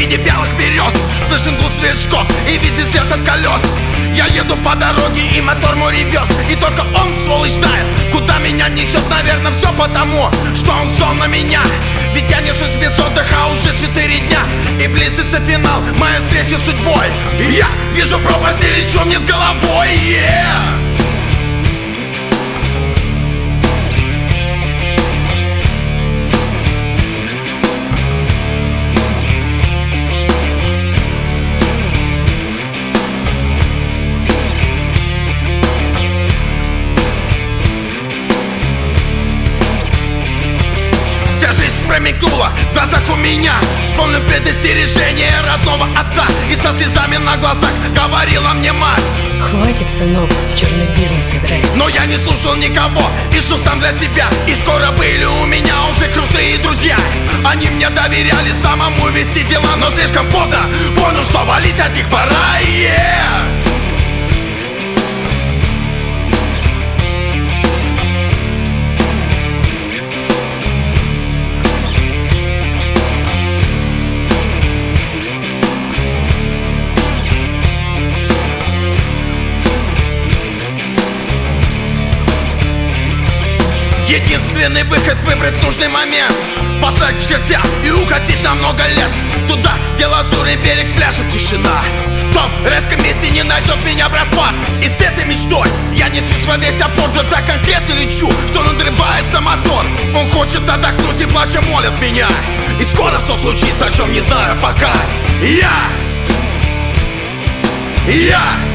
среди белых берез. Слышен гул сверчков и вид звезд от колес. Я еду по дороге и мотор мой ревет, и только он, сволочь, знает, куда меня несет. Наверное, все потому, что он зол на меня. Ведь я несусь без отдыха уже 4 дня, и близится финал моей встречи с судьбой. И я вижу пропасть и лечу мне с головой, Вся жизнь промелькнула в глазах у меня. Вспомнил предостережение родного отца, и со слезами на глазах говорила мне мать: хватит, сынок, в черный бизнес играть. Но я не слушал никого и жил сам для себя. И скоро были у меня уже крутые друзья. Они мне доверяли самому вести дела, но слишком поздно понял, что валить от них пора. Единственный выход — выбрать нужный момент, послать к чертям и укатить на много лет. Туда, где лазурный берег, пляжет тишина. В том резком месте не найдет меня братва. И с этой мечтой я несусь во весь опор. Да так конкретно лечу, что надрывается мотор. Он хочет отдохнуть и плача молит меня. И скоро все случится, о чем не знаю пока. Я